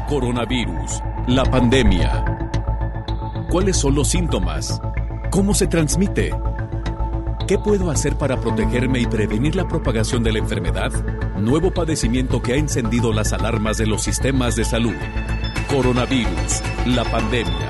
Coronavirus, la pandemia. ¿Cuáles son los síntomas? ¿Cómo se transmite? ¿Qué puedo hacer para protegerme y prevenir la propagación de la enfermedad? Nuevo padecimiento que ha encendido las alarmas de los sistemas de salud. Coronavirus, la pandemia.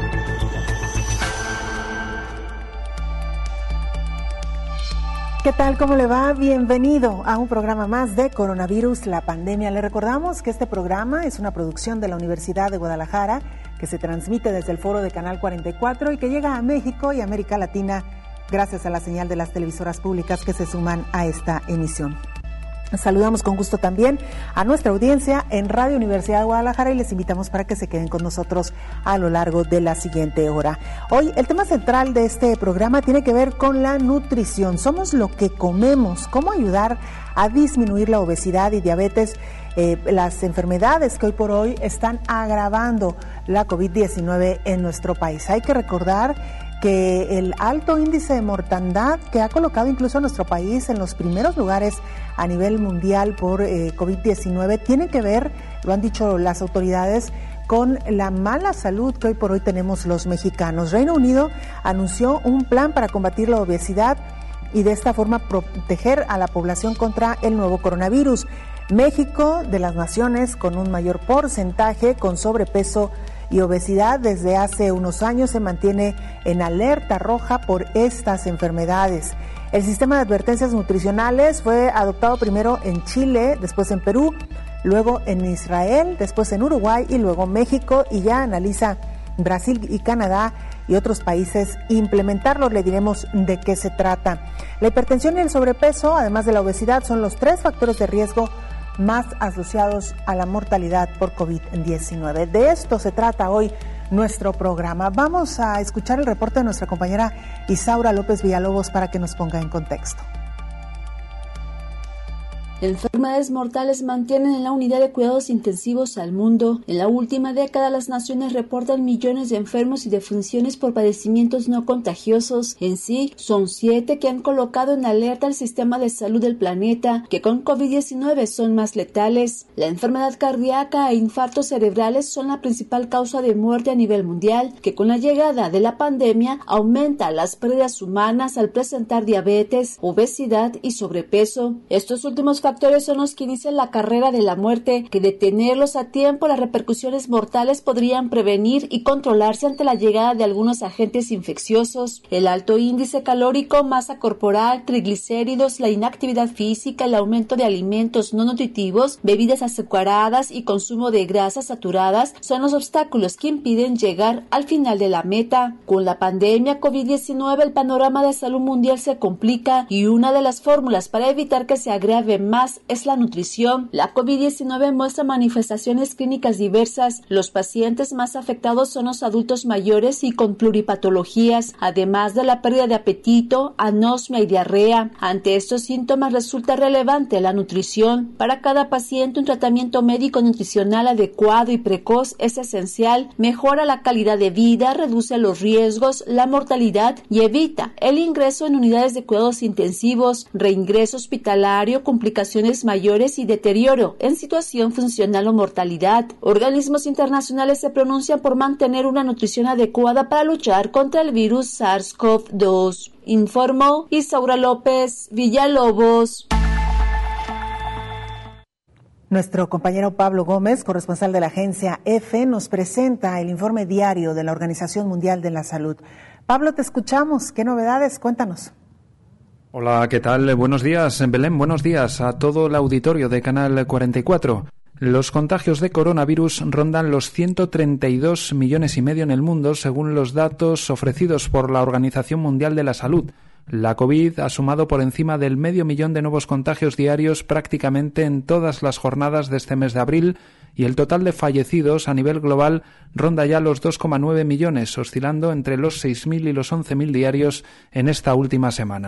¿Qué tal? ¿Cómo le va? Bienvenido a un programa más de Coronavirus, la pandemia. Le recordamos que este programa es una producción de la Universidad de Guadalajara que se transmite desde el foro de Canal 44 y que llega a México y América Latina gracias a la señal de las televisoras públicas que se suman a esta emisión. Saludamos con gusto también a nuestra audiencia en Radio Universidad de Guadalajara y les invitamos para que se queden con nosotros a lo largo de la siguiente hora. Hoy el tema central de este programa tiene que ver con la nutrición. Somos lo que comemos, cómo ayudar a disminuir la obesidad y diabetes, las enfermedades que hoy por hoy están agravando la COVID-19 en nuestro país. Hay que recordar que el alto índice de mortandad que ha colocado incluso a nuestro país en los primeros lugares a nivel mundial por COVID-19 tiene que ver, lo han dicho las autoridades, con la mala salud que hoy por hoy tenemos los mexicanos. Reino Unido anunció un plan para combatir la obesidad y de esta forma proteger a la población contra el nuevo coronavirus. México, de las naciones con un mayor porcentaje con sobrepeso y obesidad, desde hace unos años se mantiene en alerta roja por estas enfermedades. El sistema de advertencias nutricionales fue adoptado primero en Chile, después en Perú, luego en Israel, después en Uruguay y luego México, y ya analiza Brasil y Canadá y otros países implementarlo. Le diremos de qué se trata. La hipertensión y el sobrepeso, además de la obesidad, son los 3 factores de riesgo más asociados a la mortalidad por COVID-19. De esto se trata hoy nuestro programa. Vamos a escuchar el reporte de nuestra compañera Isaura López Villalobos para que nos ponga en contexto. Enfermedades mortales mantienen en la unidad de cuidados intensivos al mundo. En la última década, las naciones reportan millones de enfermos y defunciones por padecimientos no contagiosos. En sí, son 7 que han colocado en alerta el sistema de salud del planeta, que con COVID-19 son más letales. La enfermedad cardíaca e infartos cerebrales son la principal causa de muerte a nivel mundial, que con la llegada de la pandemia aumenta las pérdidas humanas al presentar diabetes, obesidad y sobrepeso. Estos últimos factores son los que inician la carrera de la muerte, que detenerlos a tiempo las repercusiones mortales podrían prevenir y controlarse ante la llegada de algunos agentes infecciosos. El alto índice calórico, masa corporal, triglicéridos, la inactividad física, el aumento de alimentos no nutritivos, bebidas azucaradas y consumo de grasas saturadas son los obstáculos que impiden llegar al final de la meta. Con la pandemia COVID-19 el panorama de salud mundial se complica y una de las fórmulas para evitar que se agrave más es la nutrición. La COVID-19 muestra manifestaciones clínicas diversas. Los pacientes más afectados son los adultos mayores y con pluripatologías, además de la pérdida de apetito, anosmia y diarrea. Ante estos síntomas resulta relevante la nutrición. Para cada paciente un tratamiento médico nutricional adecuado y precoz es esencial. Mejora la calidad de vida, reduce los riesgos, la mortalidad y evita el ingreso en unidades de cuidados intensivos, reingreso hospitalario, complicaciones mayores y deterioro en situación funcional o mortalidad. Organismos internacionales se pronuncian por mantener una nutrición adecuada para luchar contra el virus SARS-CoV-2. Informó Isaura López Villalobos. Nuestro compañero Pablo Gómez, corresponsal de la agencia EFE, nos presenta el informe diario de la Organización Mundial de la Salud. Pablo, te escuchamos. ¿Qué novedades? Cuéntanos. Hola, ¿qué tal? Buenos días, Belén. Buenos días a todo el auditorio de Canal 44. Los contagios de coronavirus rondan los 132,5 millones en el mundo, según los datos ofrecidos por la Organización Mundial de la Salud. La COVID ha sumado por encima del 500,000 de nuevos contagios diarios prácticamente en todas las jornadas de este mes de abril, y el total de fallecidos a nivel global ronda ya los 2,9 millones, oscilando entre los 6.000 y los 11.000 diarios en esta última semana.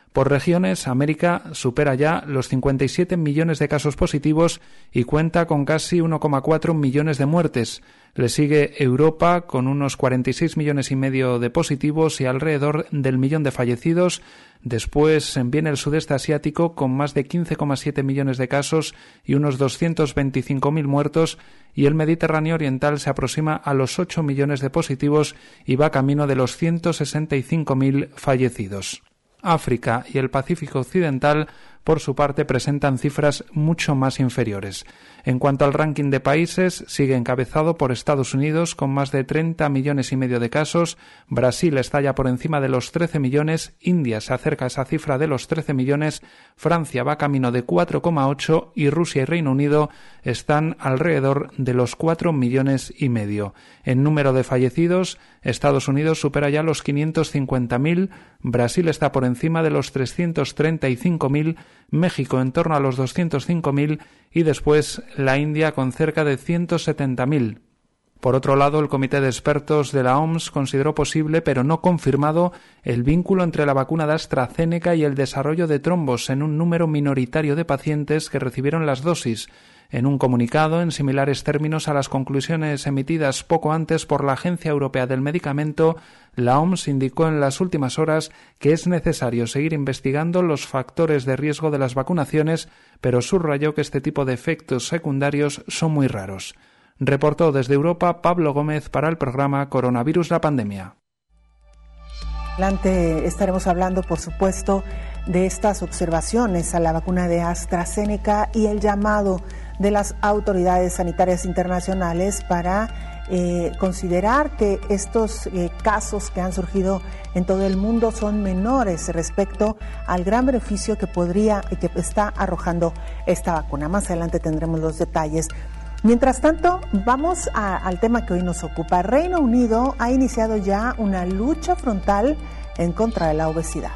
Por regiones, América supera ya los 57 millones de casos positivos y cuenta con casi 1,4 millones de muertes. Le sigue Europa con unos 46 millones y medio de positivos y alrededor del millón de fallecidos. Después viene el sudeste asiático con más de 15,7 millones de casos y unos 225.000 muertos, y el Mediterráneo oriental se aproxima a los 8 millones de positivos y va camino de los 165.000 fallecidos. África y el Pacífico occidental, por su parte, presentan cifras mucho más inferiores. En cuanto al ranking de países, sigue encabezado por Estados Unidos con más de 30 millones y medio de casos, Brasil está ya por encima de los 13 millones, India se acerca a esa cifra de los 13 millones, Francia va camino de 4,8 y Rusia y Reino Unido están alrededor de los 4 millones y medio. En número de fallecidos, Estados Unidos supera ya los 550.000, Brasil está por encima de los 335.000, México en torno a los 205.000 y después la India con cerca de 170.000. Por otro lado, el Comité de Expertos de la OMS consideró posible, pero no confirmado, el vínculo entre la vacuna de AstraZeneca y el desarrollo de trombos en un número minoritario de pacientes que recibieron las dosis. En un comunicado, en similares términos a las conclusiones emitidas poco antes por la Agencia Europea del Medicamento, la OMS indicó en las últimas horas que es necesario seguir investigando los factores de riesgo de las vacunaciones, pero subrayó que este tipo de efectos secundarios son muy raros. Reportó desde Europa Pablo Gómez para el programa Coronavirus la Pandemia. Adelante estaremos hablando, por supuesto, de estas observaciones a la vacuna de AstraZeneca y el llamado de las autoridades sanitarias internacionales para considerar que estos casos que han surgido en todo el mundo son menores respecto al gran beneficio que podría y que está arrojando esta vacuna. Más adelante tendremos los detalles. Mientras tanto, vamos al tema que hoy nos ocupa. Reino Unido ha iniciado ya una lucha frontal en contra de la obesidad.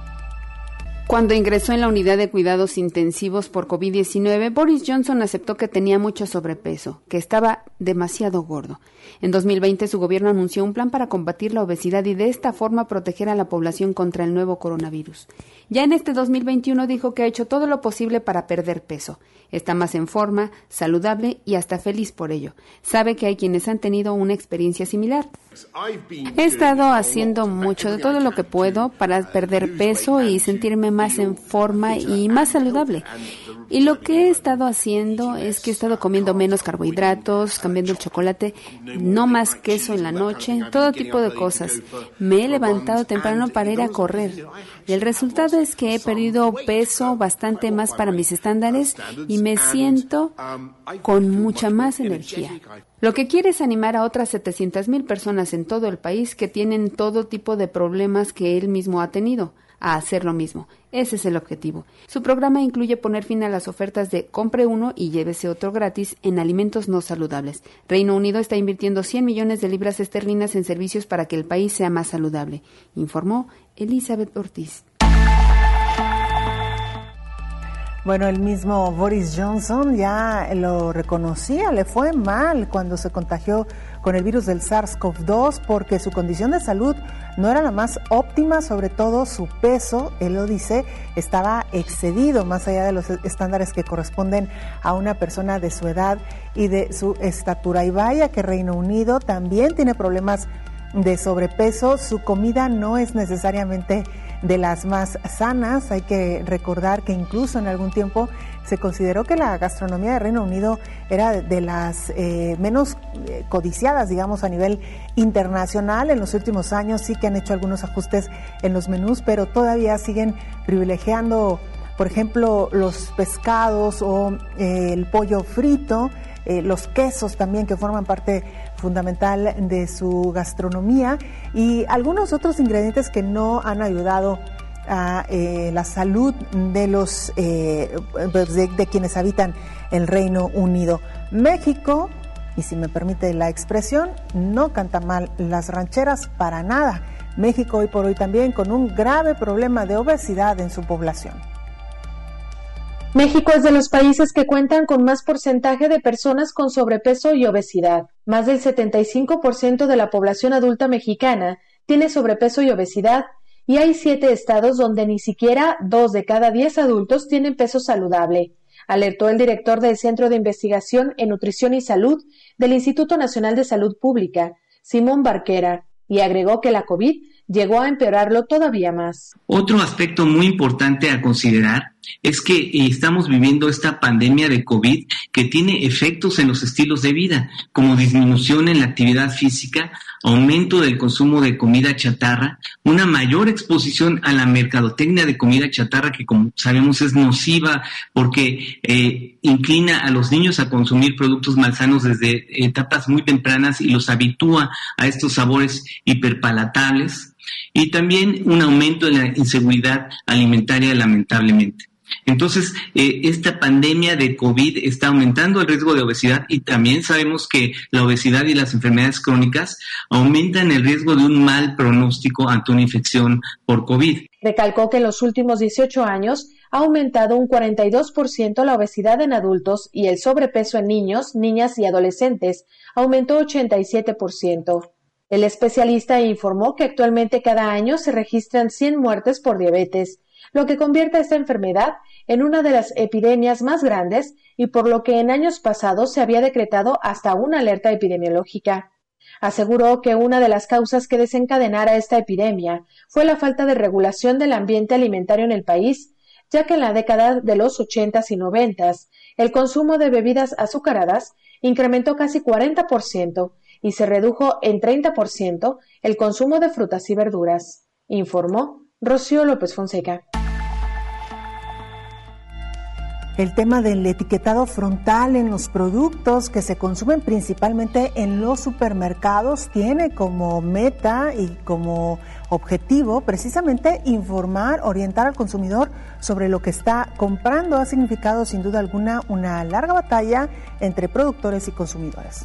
Cuando ingresó en la unidad de cuidados intensivos por COVID-19, Boris Johnson aceptó que tenía mucho sobrepeso, que estaba demasiado gordo. En 2020, su gobierno anunció un plan para combatir la obesidad y de esta forma proteger a la población contra el nuevo coronavirus. Ya en este 2021 dijo que ha hecho todo lo posible para perder peso. Está más en forma, saludable y hasta feliz por ello. Sabe que hay quienes han tenido una experiencia similar. He estado haciendo mucho de todo lo que puedo para perder peso y sentirme más en forma y más saludable. Y lo que he estado haciendo es que he estado comiendo menos carbohidratos, cambiando el chocolate, no más queso en la noche, todo tipo de cosas. Me he levantado temprano para ir a correr. Y el resultado es que he perdido peso bastante más para mis estándares y me siento con mucha más energía. Lo que quiere es animar a otras 700,000 personas en todo el país que tienen todo tipo de problemas que él mismo ha tenido, a hacer lo mismo. Ese es el objetivo. Su programa incluye poner fin a las ofertas de compre uno y llévese otro gratis en alimentos no saludables. Reino Unido está invirtiendo 100 millones de libras esterlinas en servicios para que el país sea más saludable, informó Elizabeth Ortiz. Bueno, el mismo Boris Johnson ya lo reconocía, le fue mal cuando se contagió con el virus del SARS-CoV-2 porque su condición de salud no era la más óptima, sobre todo su peso, él lo dice, estaba excedido más allá de los estándares que corresponden a una persona de su edad y de su estatura. Y vaya que Reino Unido también tiene problemas de sobrepeso, su comida no es necesariamente de las más sanas. Hay que recordar que incluso en algún tiempo se consideró que la gastronomía de Reino Unido era de las menos codiciadas, digamos, a nivel internacional. En los últimos años sí que han hecho algunos ajustes en los menús, pero todavía siguen privilegiando, por ejemplo, los pescados o el pollo frito, los quesos también, que forman parte fundamental de su gastronomía, y algunos otros ingredientes que no han ayudado a la salud de los de quienes habitan el Reino Unido. México, y si me permite la expresión, no canta mal las rancheras para nada. México hoy por hoy también con un grave problema de obesidad en su población. México es de los países que cuentan con más porcentaje de personas con sobrepeso y obesidad. Más del 75% de la población adulta mexicana tiene sobrepeso y obesidad, y hay 7 estados donde ni siquiera 2 de cada 10 adultos tienen peso saludable, alertó el director del Centro de Investigación en Nutrición y Salud del Instituto Nacional de Salud Pública, Simón Barquera, y agregó que la COVID llegó a empeorarlo todavía más. Otro aspecto muy importante a considerar es que estamos viviendo esta pandemia de COVID que tiene efectos en los estilos de vida, como disminución en la actividad física, aumento del consumo de comida chatarra, una mayor exposición a la mercadotecnia de comida chatarra que, como sabemos, es nociva porque inclina a los niños a consumir productos malsanos desde etapas muy tempranas y los habitúa a estos sabores hiperpalatables, y también un aumento en la inseguridad alimentaria, lamentablemente. Entonces, esta pandemia de COVID está aumentando el riesgo de obesidad, y también sabemos que la obesidad y las enfermedades crónicas aumentan el riesgo de un mal pronóstico ante una infección por COVID. Recalcó que en los últimos 18 años ha aumentado un 42% la obesidad en adultos y el sobrepeso en niños, niñas y adolescentes aumentó 87%. El especialista informó que actualmente cada año se registran 100 muertes por diabetes, lo que convierte a esta enfermedad en una de las epidemias más grandes y por lo que en años pasados se había decretado hasta una alerta epidemiológica. Aseguró que una de las causas que desencadenara esta epidemia fue la falta de regulación del ambiente alimentario en el país, ya que en la década de los 80s y 90s el consumo de bebidas azucaradas incrementó casi 40% y se redujo en 30% el consumo de frutas y verduras, informó Rocío López Fonseca. El tema del etiquetado frontal en los productos que se consumen principalmente en los supermercados tiene como meta y como objetivo precisamente informar, orientar al consumidor sobre lo que está comprando. Ha significado sin duda alguna una larga batalla entre productores y consumidores.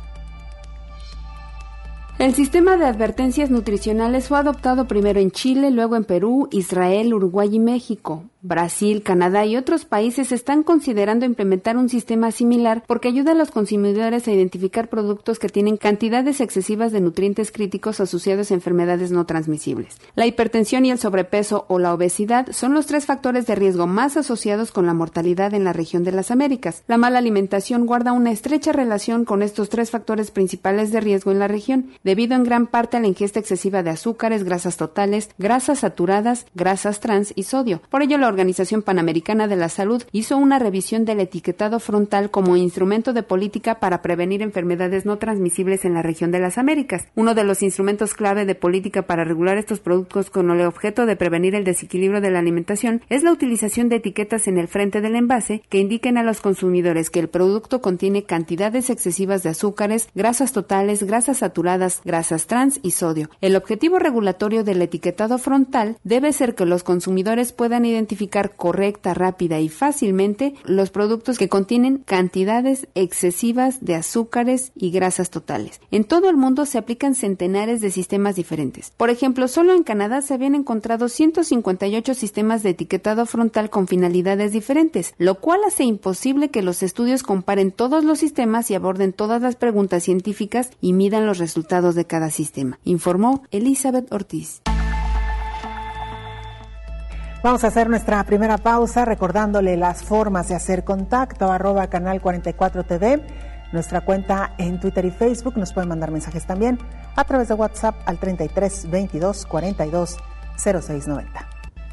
El sistema de advertencias nutricionales fue adoptado primero en Chile, luego en Perú, Israel, Uruguay y México. Brasil, Canadá y otros países están considerando implementar un sistema similar porque ayuda a los consumidores a identificar productos que tienen cantidades excesivas de nutrientes críticos asociados a enfermedades no transmisibles. La hipertensión y el sobrepeso o la obesidad son los 3 factores de riesgo más asociados con la mortalidad en la región de las Américas. La mala alimentación guarda una estrecha relación con estos 3 factores principales de riesgo en la región, debido en gran parte a la ingesta excesiva de azúcares, grasas totales, grasas saturadas, grasas trans y sodio. Por ello, la Organización Panamericana de la Salud hizo una revisión del etiquetado frontal como instrumento de política para prevenir enfermedades no transmisibles en la región de las Américas. Uno de los instrumentos clave de política para regular estos productos con el objeto de prevenir el desequilibrio de la alimentación es la utilización de etiquetas en el frente del envase que indiquen a los consumidores que el producto contiene cantidades excesivas de azúcares, grasas totales, grasas saturadas, grasas trans y sodio. El objetivo regulatorio del etiquetado frontal debe ser que los consumidores puedan identificar correcta, rápida y fácilmente los productos que contienen cantidades excesivas de azúcares y grasas totales. En todo el mundo se aplican centenares de sistemas diferentes. Por ejemplo, solo en Canadá se habían encontrado 158 sistemas de etiquetado frontal con finalidades diferentes, lo cual hace imposible que los estudios comparen todos los sistemas y aborden todas las preguntas científicas y midan los resultados de cada sistema, informó Elizabeth Ortiz. Vamos a hacer nuestra primera pausa recordándole las formas de hacer contacto, @canal 44 TV, nuestra cuenta en Twitter y Facebook. Nos pueden mandar mensajes también a través de WhatsApp al 33 22 42 06 90.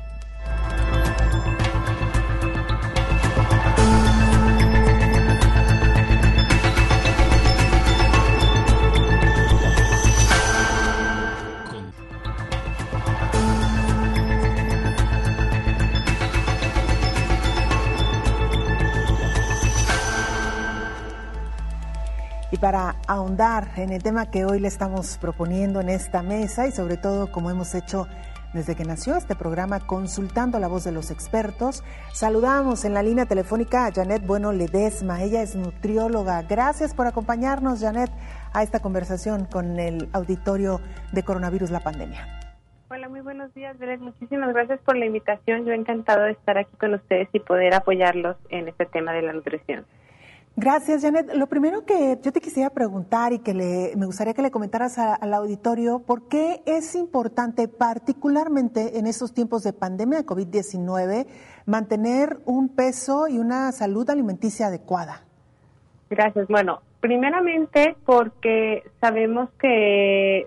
Y para ahondar en el tema que hoy le estamos proponiendo en esta mesa y sobre todo como hemos hecho desde que nació este programa, consultando la voz de los expertos, saludamos en la línea telefónica a Janet Bueno Ledesma. Ella es nutrióloga. Gracias por acompañarnos, Janet, a esta conversación con el auditorio de Coronavirus, la pandemia. Hola, muy buenos días, Belén. Muchísimas gracias por la invitación. Yo encantado de estar aquí con ustedes y poder apoyarlos en este tema de la nutrición. Gracias, Janet. Lo primero que yo te quisiera preguntar y que me gustaría que le comentaras al auditorio, ¿por qué es importante, particularmente en estos tiempos de pandemia de COVID-19, mantener un peso y una salud alimenticia adecuada? Gracias. Bueno, primeramente porque sabemos que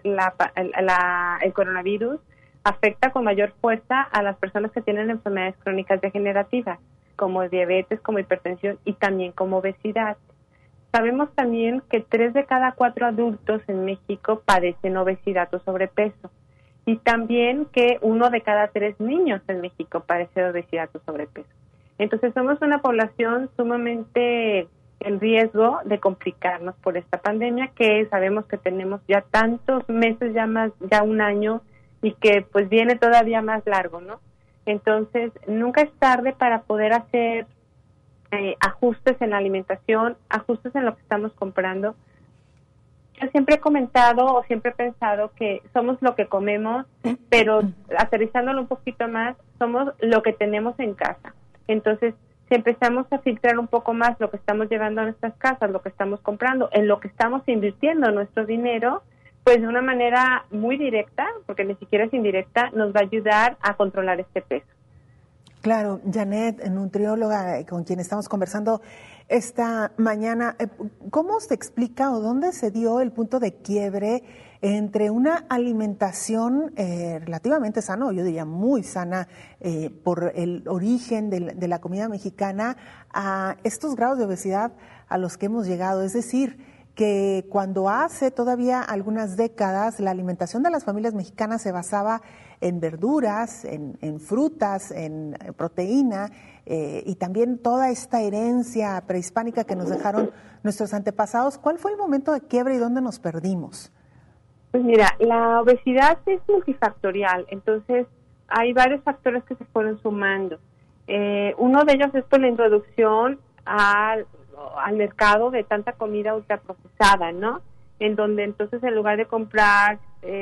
el coronavirus afecta con mayor fuerza a las personas que tienen enfermedades crónicas degenerativas, como diabetes, como hipertensión y también como obesidad. Sabemos también que 3 de cada 4 adultos en México padecen obesidad o sobrepeso, y también que 1 de cada 3 niños en México padece obesidad o sobrepeso. Entonces somos una población sumamente en riesgo de complicarnos por esta pandemia, que sabemos que tenemos ya tantos meses, ya un año, y que pues viene todavía más largo, ¿no? Entonces, nunca es tarde para poder hacer ajustes en la alimentación, ajustes en lo que estamos comprando. Yo siempre he comentado o siempre he pensado que somos lo que comemos, pero aterrizándolo un poquito más, somos lo que tenemos en casa. Entonces, si empezamos a filtrar un poco más lo que estamos llevando a nuestras casas, lo que estamos comprando, en lo que estamos invirtiendo nuestro dinero, pues de una manera muy directa, porque ni siquiera es indirecta, nos va a ayudar a controlar este peso. Claro, Janet, nutrióloga con quien estamos conversando esta mañana, ¿cómo se explica o dónde se dio el punto de quiebre entre una alimentación relativamente sana, o yo diría muy sana, por el origen de la comida mexicana, a estos grados de obesidad a los que hemos llegado? Es decir, que cuando hace todavía algunas décadas la alimentación de las familias mexicanas se basaba en verduras, en frutas, en proteína, y también toda esta herencia prehispánica que nos dejaron nuestros antepasados. ¿Cuál fue el momento de quiebre y dónde nos perdimos? Pues mira, la obesidad es multifactorial, entonces hay varios factores que se fueron sumando. Uno de ellos es por la introducción al mercado de tanta comida ultraprocesada, ¿no? En donde entonces en lugar de comprar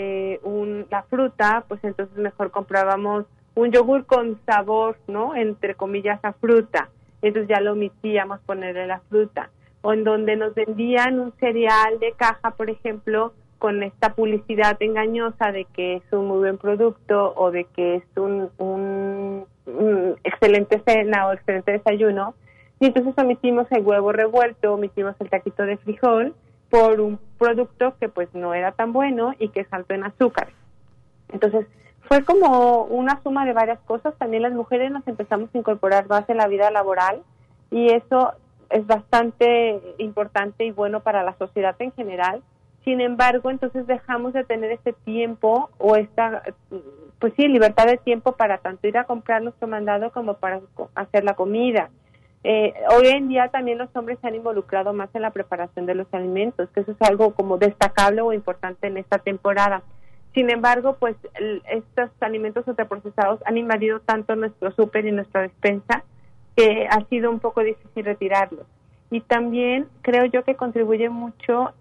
la fruta, pues entonces mejor comprábamos un yogur con sabor, ¿no? Entre comillas, a fruta. Entonces ya lo omitíamos ponerle la fruta. O en donde nos vendían un cereal de caja, por ejemplo, con esta publicidad engañosa de que es un muy buen producto o de que es un excelente cena o excelente desayuno. Y entonces omitimos el huevo revuelto, omitimos el taquito de frijol por un producto que pues no era tan bueno y que es alto en azúcar. Entonces fue como una suma de varias cosas. También las mujeres nos empezamos a incorporar más en la vida laboral y eso es bastante importante y bueno para la sociedad en general. Sin embargo, entonces dejamos de tener este tiempo o esta, pues sí, libertad de tiempo para tanto ir a comprar nuestro mandado como para hacer la comida. Hoy en día también los hombres se han involucrado más en la preparación de los alimentos, que eso es algo como destacable o importante en esta temporada. Sin embargo, pues estos alimentos ultraprocesados han invadido tanto nuestro súper y nuestra despensa que ha sido un poco difícil retirarlos. Y también creo yo que contribuye mucho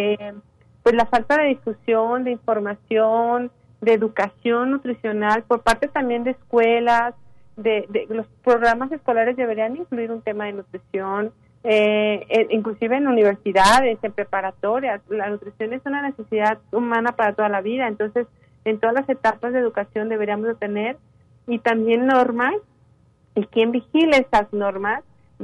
pues la falta de difusión, de información, de educación nutricional por parte también de escuelas. De los programas escolares deberían incluir un tema de nutrición, inclusive en universidades, en preparatorias. La nutrición es una necesidad humana para toda la vida, entonces en todas las etapas de educación deberíamos de tener y también normas, y quien vigile esas normas,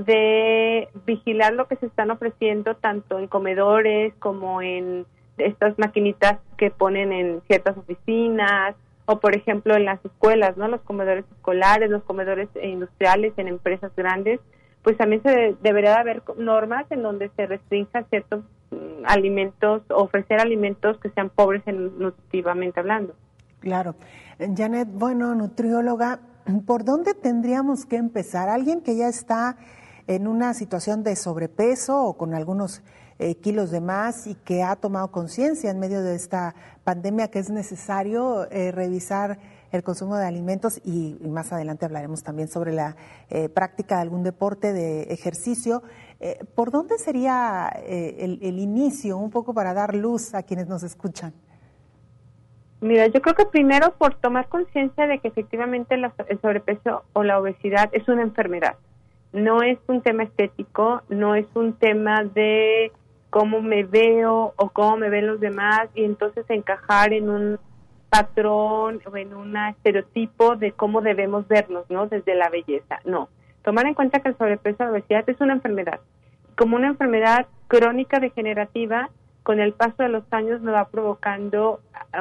de vigilar lo que se están ofreciendo tanto en comedores como en estas maquinitas que ponen en ciertas oficinas, o por ejemplo en las escuelas, ¿no? Los comedores escolares, los comedores industriales en empresas grandes, pues también debería de haber normas en donde se restrinja ciertos alimentos, ofrecer alimentos que sean pobres nutritivamente hablando. Claro. Janet, bueno, nutrióloga, ¿por dónde tendríamos que empezar? Alguien que ya está en una situación de sobrepeso o con algunos kilos de más y que ha tomado conciencia en medio de esta pandemia que es necesario revisar el consumo de alimentos y más adelante hablaremos también sobre la práctica de algún deporte, de ejercicio. ¿Por dónde sería el inicio, un poco para dar luz a quienes nos escuchan? Mira, yo creo que primero por tomar conciencia de que efectivamente el sobrepeso o la obesidad es una enfermedad. No es un tema estético, no es un tema de cómo me veo o cómo me ven los demás y entonces encajar en un patrón o en un estereotipo de cómo debemos vernos, ¿no? Desde la belleza. No. Tomar en cuenta que el sobrepeso o la obesidad es una enfermedad. Como una enfermedad crónica degenerativa, con el paso de los años me va provocando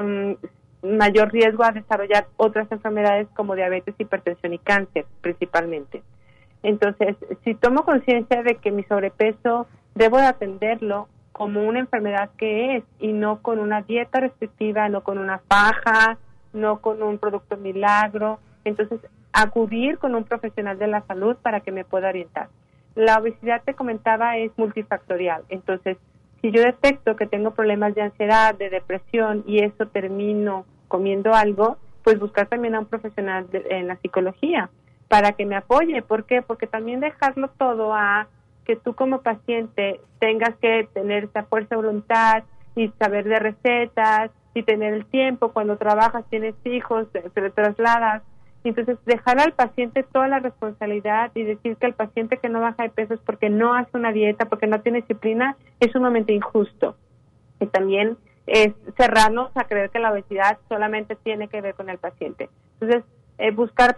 mayor riesgo a desarrollar otras enfermedades como diabetes, hipertensión y cáncer, principalmente. Entonces, si tomo conciencia de que mi sobrepeso debo de atenderlo como una enfermedad que es y no con una dieta restrictiva, no con una faja, no con un producto milagro, entonces acudir con un profesional de la salud para que me pueda orientar. La obesidad, te comentaba, es multifactorial, entonces si yo detecto que tengo problemas de ansiedad, de depresión y eso termino comiendo algo, pues buscar también a un profesional en la psicología para que me apoye. ¿Por qué? Porque también dejarlo todo a que tú como paciente tengas que tener esa fuerza de voluntad y saber de recetas y tener el tiempo, cuando trabajas, tienes hijos, te trasladas. Entonces, dejar al paciente toda la responsabilidad y decir que el paciente que no baja de peso es porque no hace una dieta, porque no tiene disciplina, es sumamente injusto. Y también es cerrarnos a creer que la obesidad solamente tiene que ver con el paciente. Entonces, buscar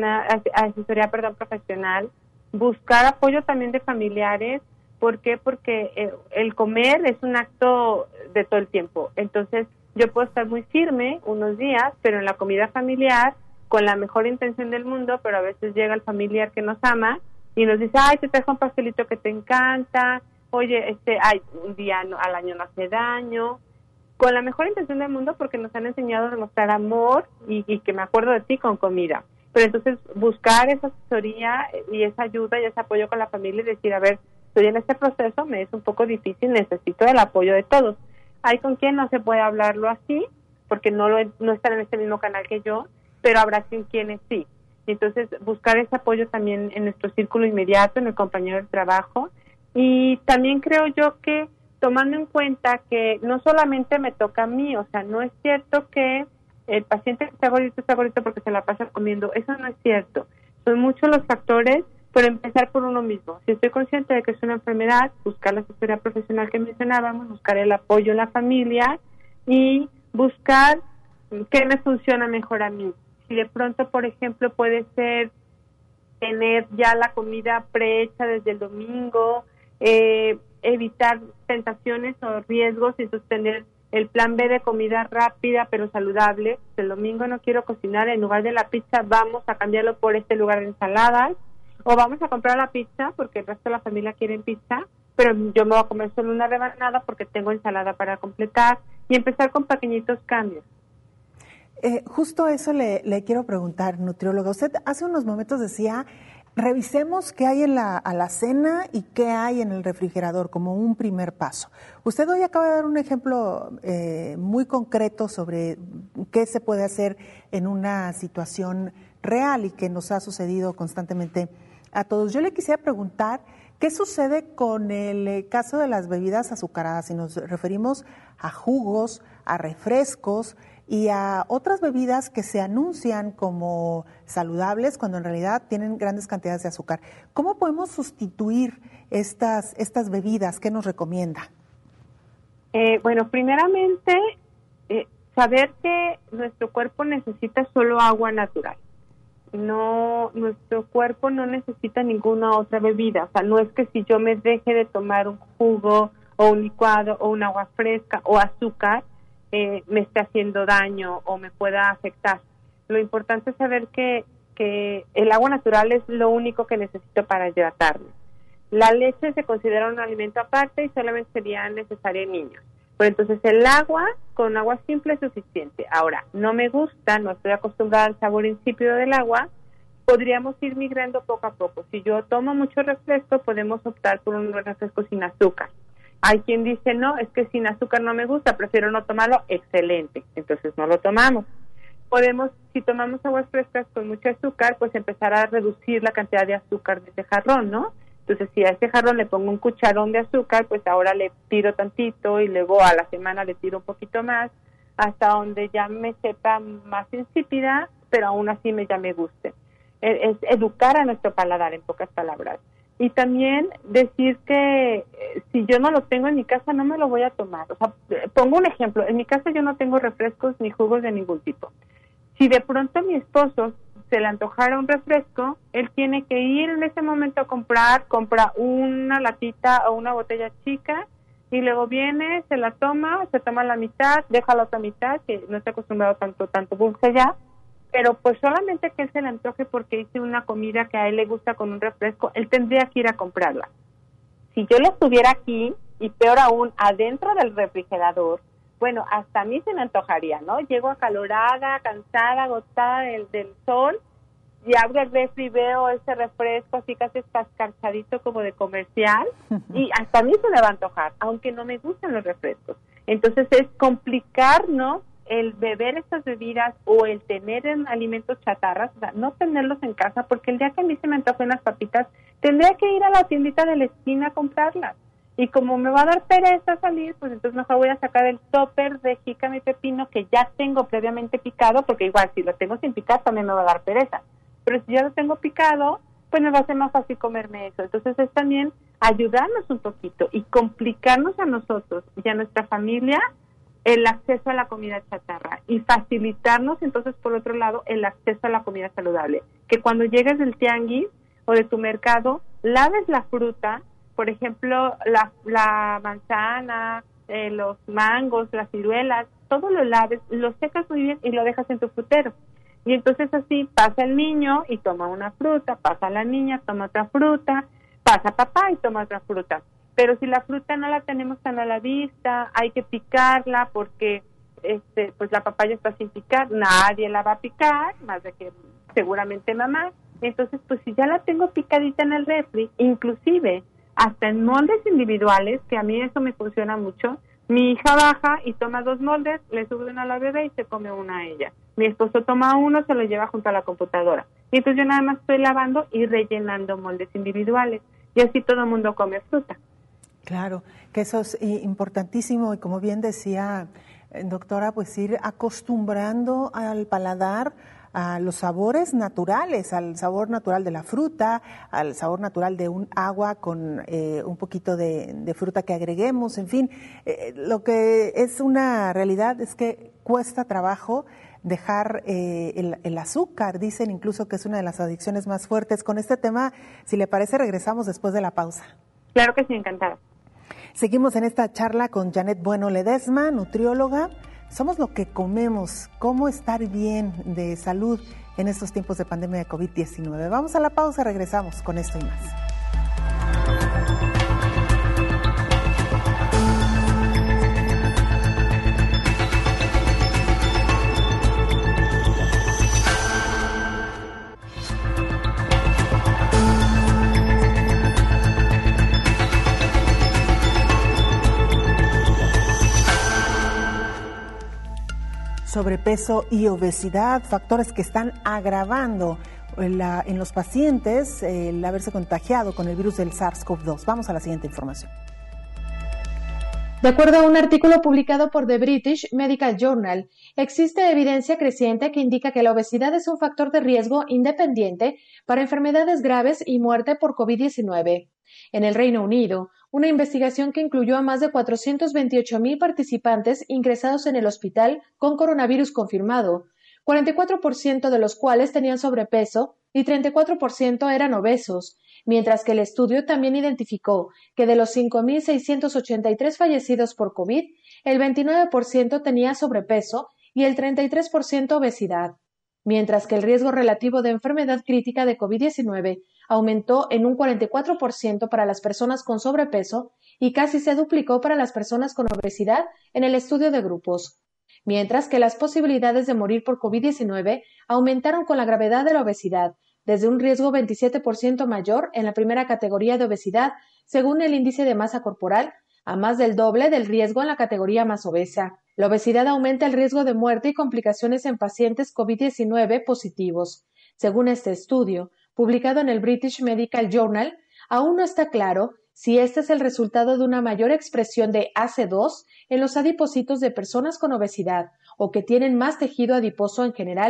asesoría profesional, buscar apoyo también de familiares. ¿Por qué? Porque el comer es un acto de todo el tiempo. Entonces, yo puedo estar muy firme unos días, pero en la comida familiar, con la mejor intención del mundo, pero a veces llega el familiar que nos ama y nos dice, ay, te trajo un pastelito que te encanta, oye, un día al año no hace daño, con la mejor intención del mundo porque nos han enseñado a demostrar amor y que me acuerdo de ti con comida. Pero entonces buscar esa asesoría y esa ayuda y ese apoyo con la familia y decir, a ver, estoy en este proceso, me es un poco difícil, necesito el apoyo de todos. Hay con quien no se puede hablarlo así, porque no están en este mismo canal que yo, pero habrá quienes sí. Entonces, buscar ese apoyo también en nuestro círculo inmediato, en el compañero del trabajo. Y también creo yo que tomando en cuenta que no solamente me toca a mí, o sea, no es cierto que el paciente que está gordito porque se la pasa comiendo, eso no es cierto. Son muchos los factores, pero empezar por uno mismo. Si estoy consciente de que es una enfermedad, buscar la asesoría profesional que mencionábamos, buscar el apoyo en la familia y buscar qué me funciona mejor a mí. Si de pronto, por ejemplo, puede ser tener ya la comida prehecha desde el domingo, evitar tentaciones o riesgos y sostener el plan B de comida rápida pero saludable. El domingo no quiero cocinar, en lugar de la pizza vamos a cambiarlo por este lugar de ensaladas, o vamos a comprar la pizza porque el resto de la familia quiere pizza, pero yo me voy a comer solo una rebanada porque tengo ensalada para completar, y empezar con pequeñitos cambios. Justo eso le quiero preguntar, nutrióloga. Usted hace unos momentos decía, revisemos qué hay en la alacena y qué hay en el refrigerador como un primer paso. Usted hoy acaba de dar un ejemplo muy concreto sobre qué se puede hacer en una situación real y que nos ha sucedido constantemente a todos. Yo le quisiera preguntar, ¿qué sucede con el caso de las bebidas azucaradas? Si nos referimos a jugos, a refrescos y a otras bebidas que se anuncian como saludables cuando en realidad tienen grandes cantidades de azúcar. ¿Cómo podemos sustituir estas bebidas? ¿Qué nos recomienda? Bueno, primeramente, saber que nuestro cuerpo necesita solo agua natural. No, nuestro cuerpo no necesita ninguna otra bebida. O sea, no es que si yo me deje de tomar un jugo o un licuado o un agua fresca o azúcar, me esté haciendo daño o me pueda afectar. Lo importante es saber que el agua natural es lo único que necesito para hidratarme. La leche se considera un alimento aparte y solamente sería necesaria en niños. Pero entonces el agua, con agua simple es suficiente. Ahora, no me gusta, no estoy acostumbrada al sabor insípido del agua, podríamos ir migrando poco a poco. Si yo tomo mucho refresco, podemos optar por un refresco sin azúcar. Hay quien dice, no, es que sin azúcar no me gusta, prefiero no tomarlo. Excelente, entonces no lo tomamos. Podemos, si tomamos aguas frescas con mucho azúcar, pues empezar a reducir la cantidad de azúcar de ese jarrón, ¿no? Entonces, si a ese jarrón le pongo un cucharón de azúcar, pues ahora le tiro tantito y luego a la semana le tiro un poquito más, hasta donde ya me sepa más insípida, pero aún así ya me guste. es educar a nuestro paladar, en pocas palabras. Y también decir que si yo no lo tengo en mi casa, no me lo voy a tomar. O sea, pongo un ejemplo. En mi casa yo no tengo refrescos ni jugos de ningún tipo. Si de pronto a mi esposo se le antojara un refresco, él tiene que ir en ese momento a compra una latita o una botella chica, y luego viene, se la toma, se toma la mitad, deja la otra mitad, que no está acostumbrado tanto dulce ya, pero pues solamente que él se le antoje porque hice una comida que a él le gusta con un refresco, él tendría que ir a comprarla. Si yo lo estuviera aquí, y peor aún, adentro del refrigerador, bueno, hasta a mí se me antojaría, ¿no? Llego acalorada, cansada, agotada del sol, y abro el refri y veo ese refresco así casi escascarchadito como de comercial, y hasta a mí se me va a antojar, aunque no me gustan los refrescos. Entonces es complicarnos el beber estas bebidas o el tener en alimentos chatarras, o sea, no tenerlos en casa, porque el día que a mí se me antojen unas papitas, tendría que ir a la tiendita de la esquina a comprarlas. Y como me va a dar pereza salir, pues entonces mejor voy a sacar el topper de jícama y pepino que ya tengo previamente picado, porque igual si lo tengo sin picar también me va a dar pereza. Pero si ya lo tengo picado, pues me va a ser más fácil comerme eso. Entonces es también ayudarnos un poquito y complicarnos a nosotros y a nuestra familia el acceso a la comida chatarra y facilitarnos entonces por otro lado el acceso a la comida saludable. Que cuando llegues del tianguis o de tu mercado, laves la fruta, por ejemplo la manzana, los mangos, las ciruelas, todo lo laves, lo secas muy bien y lo dejas en tu frutero. Y entonces así pasa el niño y toma una fruta, pasa la niña, toma otra fruta, pasa papá y toma otra fruta. Pero si la fruta no la tenemos tan a la vista, hay que picarla porque pues la papaya está sin picar, nadie la va a picar, más de que seguramente mamá. Entonces, pues si ya la tengo picadita en el refri, inclusive hasta en moldes individuales, que a mí eso me funciona mucho, mi hija baja y toma 2 moldes, le sube uno a la bebé y se come una a ella. Mi esposo toma uno, se lo lleva junto a la computadora. Y entonces yo nada más estoy lavando y rellenando moldes individuales. Y así todo el mundo come fruta. Claro, que eso es importantísimo y como bien decía, doctora, pues ir acostumbrando al paladar a los sabores naturales, al sabor natural de la fruta, al sabor natural de un agua con un poquito de fruta que agreguemos, en fin. Lo que es una realidad es que cuesta trabajo dejar el azúcar, dicen incluso que es una de las adicciones más fuertes. Con este tema, si le parece, regresamos después de la pausa. Claro que sí, encantada. Seguimos en esta charla con Janet Bueno Ledesma, nutrióloga. Somos lo que comemos, cómo estar bien de salud en estos tiempos de pandemia de COVID-19. Vamos a la pausa, regresamos con esto y más. Sobrepeso y obesidad, factores que están agravando en los pacientes el haberse contagiado con el virus del SARS-CoV-2. Vamos a la siguiente información. De acuerdo a un artículo publicado por The British Medical Journal, existe evidencia creciente que indica que la obesidad es un factor de riesgo independiente para enfermedades graves y muerte por COVID-19. En el Reino Unido, una investigación que incluyó a más de 428,000 participantes ingresados en el hospital con coronavirus confirmado, 44% de los cuales tenían sobrepeso y 34% eran obesos, mientras que el estudio también identificó que de los 5,683 fallecidos por COVID, el 29% tenía sobrepeso y el 33% obesidad, mientras que el riesgo relativo de enfermedad crítica de COVID-19 aumentó en un 44% para las personas con sobrepeso y casi se duplicó para las personas con obesidad en el estudio de grupos, mientras que las posibilidades de morir por COVID-19 aumentaron con la gravedad de la obesidad, desde un riesgo 27% mayor en la primera categoría de obesidad, según el índice de masa corporal, a más del doble del riesgo en la categoría más obesa. La obesidad aumenta el riesgo de muerte y complicaciones en pacientes COVID-19 positivos. Según este estudio, publicado en el British Medical Journal, aún no está claro si este es el resultado de una mayor expresión de AC2 en los adipocitos de personas con obesidad o que tienen más tejido adiposo en general,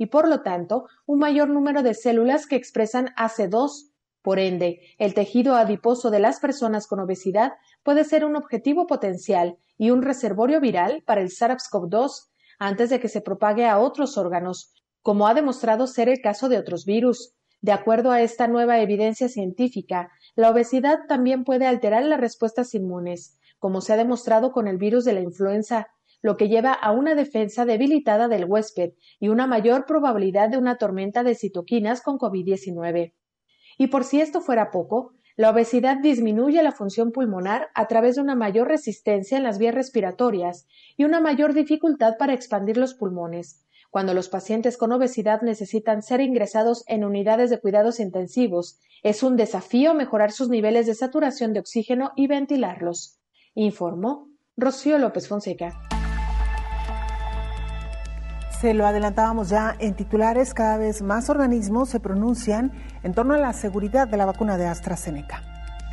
y por lo tanto un mayor número de células que expresan AC2. Por ende, el tejido adiposo de las personas con obesidad puede ser un objetivo potencial y un reservorio viral para el SARS-CoV-2 antes de que se propague a otros órganos, como ha demostrado ser el caso de otros virus. De acuerdo a esta nueva evidencia científica, la obesidad también puede alterar las respuestas inmunes, como se ha demostrado con el virus de la influenza, lo que lleva a una defensa debilitada del huésped y una mayor probabilidad de una tormenta de citoquinas con COVID-19. Y por si esto fuera poco, la obesidad disminuye la función pulmonar a través de una mayor resistencia en las vías respiratorias y una mayor dificultad para expandir los pulmones. Cuando los pacientes con obesidad necesitan ser ingresados en unidades de cuidados intensivos, es un desafío mejorar sus niveles de saturación de oxígeno y ventilarlos, informó Rocío López Fonseca. Se lo adelantábamos ya en titulares, cada vez más organismos se pronuncian en torno a la seguridad de la vacuna de AstraZeneca.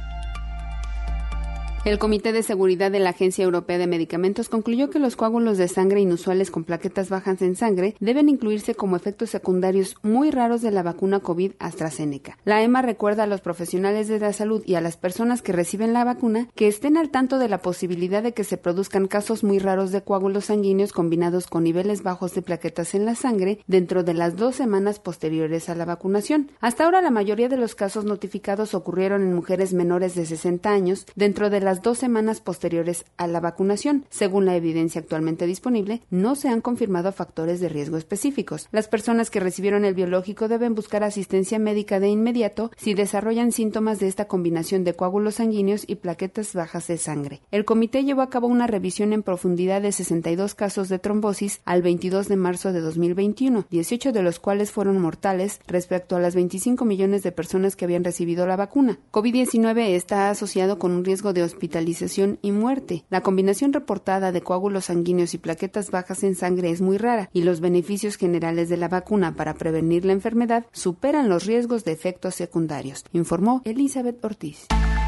El Comité de Seguridad de la Agencia Europea de Medicamentos concluyó que los coágulos de sangre inusuales con plaquetas bajas en sangre deben incluirse como efectos secundarios muy raros de la vacuna COVID AstraZeneca. La EMA recuerda a los profesionales de la salud y a las personas que reciben la vacuna que estén al tanto de la posibilidad de que se produzcan casos muy raros de coágulos sanguíneos combinados con niveles bajos de plaquetas en la sangre dentro de las 2 semanas posteriores a la vacunación. Hasta ahora, la mayoría de los casos notificados ocurrieron en mujeres menores de 60 años dentro de las 2 semanas posteriores a la vacunación. Según la evidencia actualmente disponible, no se han confirmado factores de riesgo específicos. Las personas que recibieron el biológico deben buscar asistencia médica de inmediato si desarrollan síntomas de esta combinación de coágulos sanguíneos y plaquetas bajas de sangre. El comité llevó a cabo una revisión en profundidad de 62 casos de trombosis al 22 de marzo de 2021, 18 de los cuales fueron mortales respecto a las 25 millones de personas que habían recibido la vacuna. COVID-19 está asociado con un riesgo de hospitalización y muerte. La combinación reportada de coágulos sanguíneos y plaquetas bajas en sangre es muy rara y los beneficios generales de la vacuna para prevenir la enfermedad superan los riesgos de efectos secundarios, informó Elizabeth Ortiz.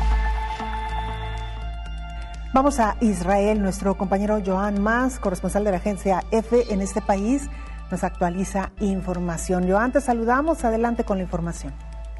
Vamos a Israel. Nuestro compañero Joan Mas, corresponsal de la agencia EFE en este país, nos actualiza información. Joan, te saludamos. Adelante con la información.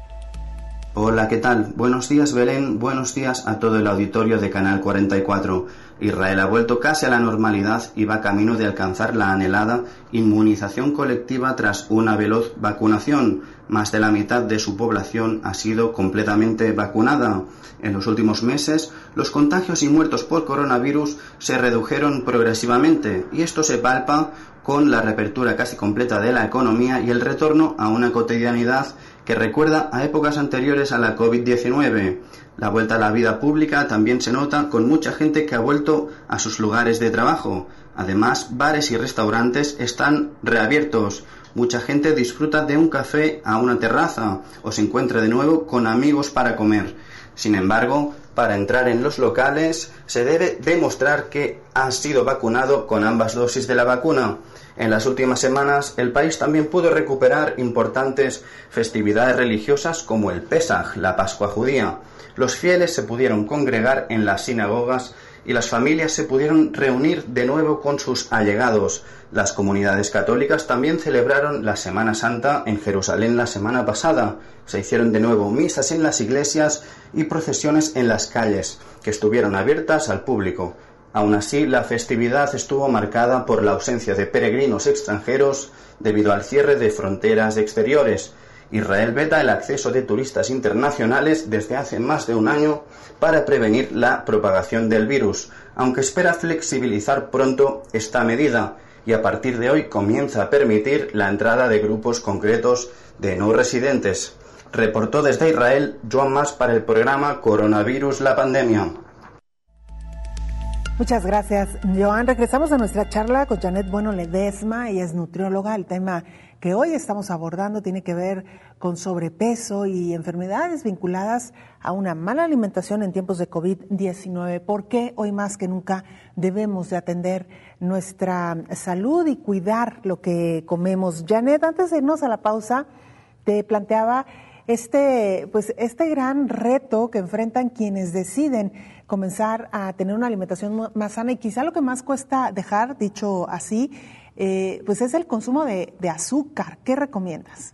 Hola, ¿qué tal? Buenos días, Belén. Buenos días a todo el auditorio de Canal 44. Israel ha vuelto casi a la normalidad y va camino de alcanzar la anhelada inmunización colectiva tras una veloz vacunación. Más de la mitad de su población ha sido completamente vacunada. En los últimos meses, los contagios y muertos por coronavirus se redujeron progresivamente y esto se palpa con la reapertura casi completa de la economía y el retorno a una cotidianidad que recuerda a épocas anteriores a la COVID-19. La vuelta a la vida pública también se nota con mucha gente que ha vuelto a sus lugares de trabajo. Además, bares y restaurantes están reabiertos. Mucha gente disfruta de un café a una terraza o se encuentra de nuevo con amigos para comer. Sin embargo, para entrar en los locales se debe demostrar que ha sido vacunado con ambas dosis de la vacuna. En las últimas semanas, el país también pudo recuperar importantes festividades religiosas como el Pesaj, la Pascua judía. Los fieles se pudieron congregar en las sinagogas y las familias se pudieron reunir de nuevo con sus allegados. Las comunidades católicas también celebraron la Semana Santa en Jerusalén la semana pasada. Se hicieron de nuevo misas en las iglesias y procesiones en las calles, que estuvieron abiertas al público. Aún así, la festividad estuvo marcada por la ausencia de peregrinos extranjeros debido al cierre de fronteras exteriores. Israel veta el acceso de turistas internacionales desde hace más de un año para prevenir la propagación del virus, aunque espera flexibilizar pronto esta medida y a partir de hoy comienza a permitir la entrada de grupos concretos de no residentes. Reportó desde Israel Joan Mas para el programa Coronavirus, la pandemia. Muchas gracias, Joan. Regresamos a nuestra charla con Janet Bueno Ledesma. Ella es nutrióloga. El tema que hoy estamos abordando tiene que ver con sobrepeso y enfermedades vinculadas a una mala alimentación en tiempos de COVID-19. ¿Por qué hoy más que nunca debemos de atender nuestra salud y cuidar lo que comemos? Janet, antes de irnos a la pausa, te planteaba este gran reto que enfrentan quienes deciden comenzar a tener una alimentación más sana y quizá lo que más cuesta dejar, dicho así, pues es el consumo de azúcar. ¿Qué recomiendas?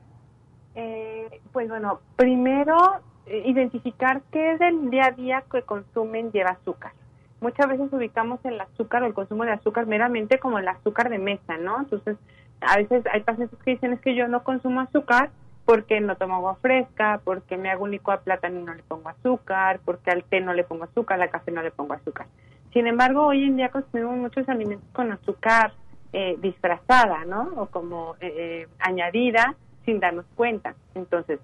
Pues bueno, primero identificar qué es del día a día que consumen lleva azúcar. Muchas veces ubicamos el azúcar o el consumo de azúcar meramente como el azúcar de mesa, ¿no? Entonces, a veces hay pacientes que dicen es que yo no consumo azúcar porque no tomo agua fresca, porque me hago un licuado de plátano y no le pongo azúcar, porque al té no le pongo azúcar, al café no le pongo azúcar. Sin embargo, hoy en día consumimos muchos alimentos con azúcar disfrazada, ¿no? O como añadida sin darnos cuenta. Entonces,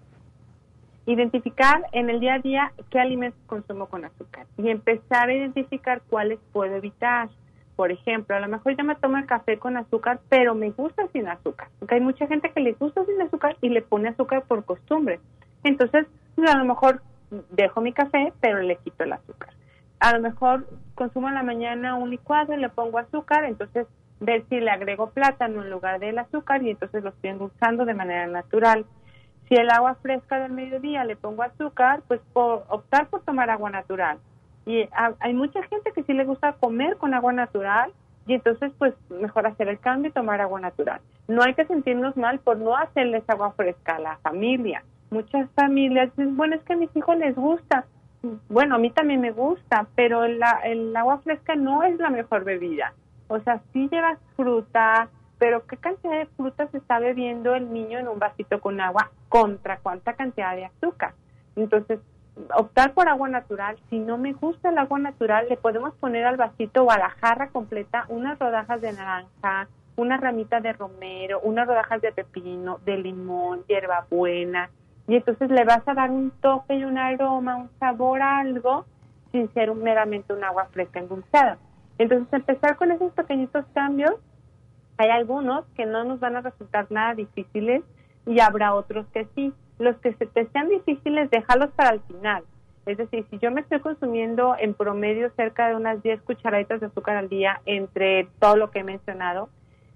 identificar en el día a día qué alimentos consumo con azúcar y empezar a identificar cuáles puedo evitar. Por ejemplo, a lo mejor yo me tomo el café con azúcar, pero me gusta sin azúcar, porque hay mucha gente que le gusta sin azúcar y le pone azúcar por costumbre. Entonces, a lo mejor dejo mi café, pero le quito el azúcar. A lo mejor consumo en la mañana un licuado y le pongo azúcar, entonces ver si le agrego plátano en lugar del azúcar y entonces lo estoy endulzando de manera natural. Si el agua fresca del mediodía le pongo azúcar, pues optar por tomar agua natural. Y hay mucha gente que sí le gusta comer con agua natural y entonces pues mejor hacer el cambio y tomar agua natural. No hay que sentirnos mal por no hacerles agua fresca a la familia. Muchas familias dicen, bueno, es que a mis hijos les gusta. Bueno, a mí también me gusta, pero el agua fresca no es la mejor bebida. O sea, sí llevas fruta, pero ¿qué cantidad de fruta se está bebiendo el niño en un vasito con agua contra cuánta cantidad de azúcar? Entonces, optar por agua natural. Si no me gusta el agua natural, le podemos poner al vasito o a la jarra completa unas rodajas de naranja, una ramita de romero, unas rodajas de pepino, de limón, hierbabuena, y entonces le vas a dar un toque y un aroma, un sabor a algo, sin ser meramente un agua fresca endulzada. Entonces, empezar con esos pequeñitos cambios. Hay algunos que no nos van a resultar nada difíciles y habrá otros que sí. Los que se te sean difíciles, déjalos para el final. Es decir, si yo me estoy consumiendo en promedio cerca de unas 10 cucharaditas de azúcar al día entre todo lo que he mencionado,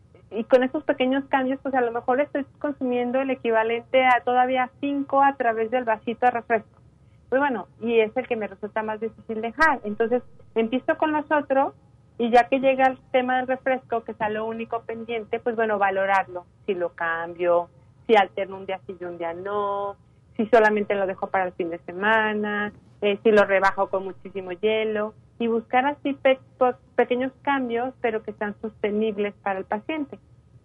y con esos pequeños cambios, pues a lo mejor estoy consumiendo el equivalente a todavía 5 a través del vasito de refresco. Pues bueno, y es el que me resulta más difícil dejar. Entonces, empiezo con los otros y ya que llega el tema del refresco, que es lo único pendiente, pues bueno, valorarlo. Si lo cambio, si alterno un día sí y un día no, si solamente lo dejo para el fin de semana, si lo rebajo con muchísimo hielo, y buscar así pequeños cambios, pero que sean sostenibles para el paciente.